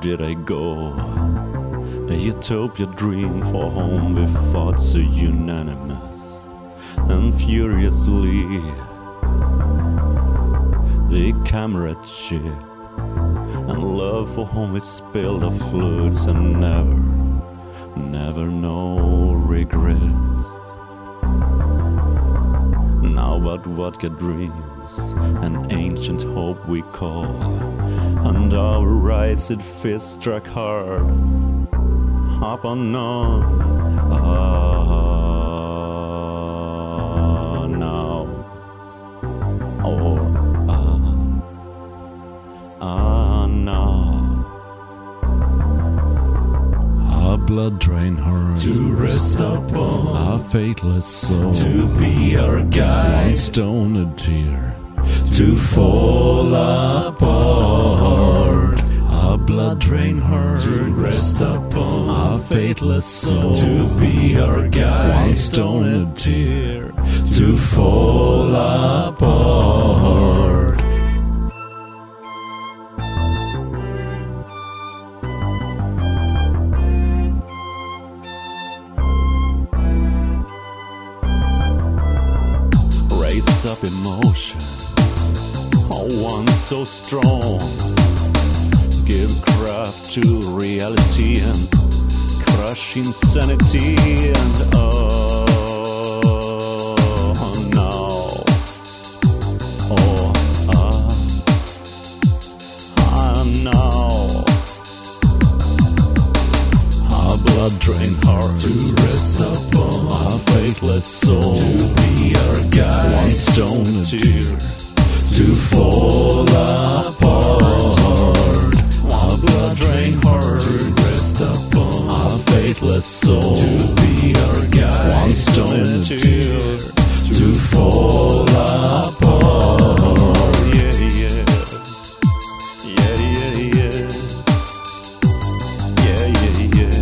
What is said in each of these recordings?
did I go? A utopia dream for whom we fought so unanimous and furiously. The comradeship and love for whom we spilled our fluids and never no regrets. Now but vodka dreams and ancient hope we call, and our rised fist struck hard up on none. Now or now. Our blood drain her to rest upon, our faithless soul to be our guide, one stone a tear to fall apart. Our blood drain her to rest upon, our faithless soul to be our guide, one stone a tear to fall apart. Raise up emotions, one so strong. Give craft to reality and crush insanity and now. our blood drain heart to rest upon, our faithless soul to be our guide, one stone a tear to fall apart. our blood drain heart to rest upon, our faithless soul to be our guide, one stone a tear to fall apart. Yeah, yeah. Yeah, yeah, yeah. Yeah, yeah, yeah.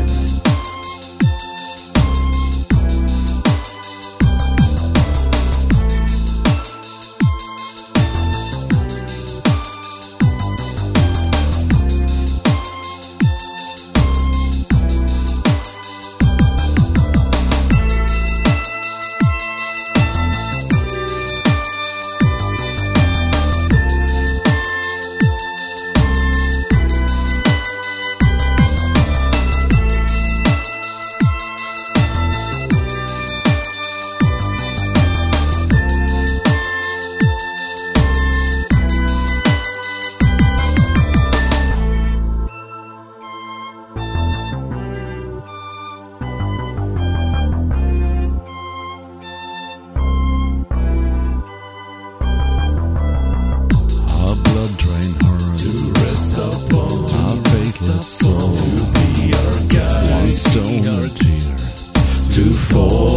soul to be our guide, one stone a tear to fall